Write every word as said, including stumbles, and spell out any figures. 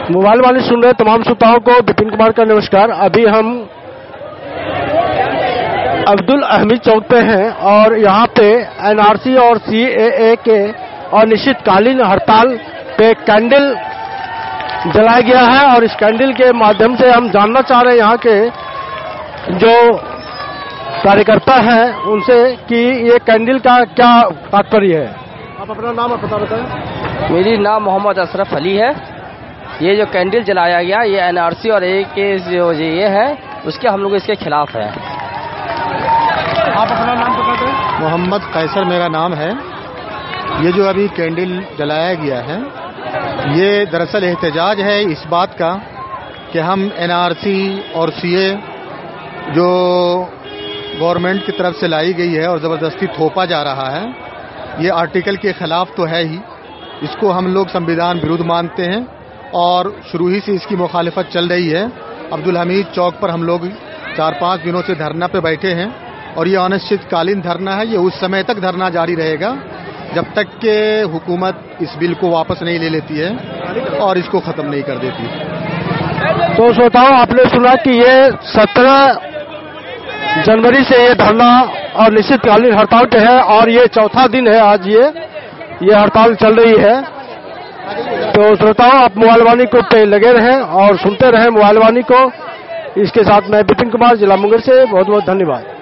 Mobile वाले सुन रहे तमाम श्रोताओं को विपिन कुमार का नमस्कार। अभी हम अब्दुल हमीद चौक पे हैं और यहाँ पे एनआरसी और सीएए के अनिश्चितकालीन हड़ताल पे कैंडल जलाया गया है और इस कैंडल के माध्यम से हम जानना चाह रहे हैं यहाँ के जो कार्यकर्ता हैं उनसे कि ये कैंडल का क्या तात्पर्य है। आप अपना नाम और पता बताएं। मेरी नाम मोहम्मद अशरफ अली है। ये जो कैंडल जलाया गया ये एनआरसी और ए के जो ये है उसके हम लोग इसके खिलाफ है। आप अपना नाम बता दें। मोहम्मद कैसर मेरा नाम है। ये जो अभी कैंडल जलाया गया है ये दरअसल एहतजाज है इस बात का कि हम एनआरसी और सीए जो गवर्नमेंट की तरफ से लाई गई है और ज़बरदस्ती थोपा जा रहा है ये आर्टिकल के खिलाफ तो है ही। इसको हम लोग संविधान विरुद्ध मानते हैं और शुरू ही से इसकी मुखालिफत चल रही है। अब्दुल हमीद चौक पर हम लोग चार पाँच दिनों से धरना पे बैठे हैं और ये अनिश्चितकालीन धरना है। ये उस समय तक धरना जारी रहेगा जब तक कि हुकूमत इस बिल को वापस नहीं ले लेती है और इसको ख़त्म नहीं कर देती। तो श्रोताओं आपने सुना कि ये सत्रह जनवरी से ये धरना और निश्चितकालीन हड़ताल पे है और ये चौथा दिन है आज ये ये हड़ताल चल रही है। तो श्रोताओं आप मोबाइल वाणी को पे लगे रहें और सुनते रहें मोबाइल वाणी को। इसके साथ मैं विपिन कुमार जिला मुंगेर से बहुत बहुत धन्यवाद।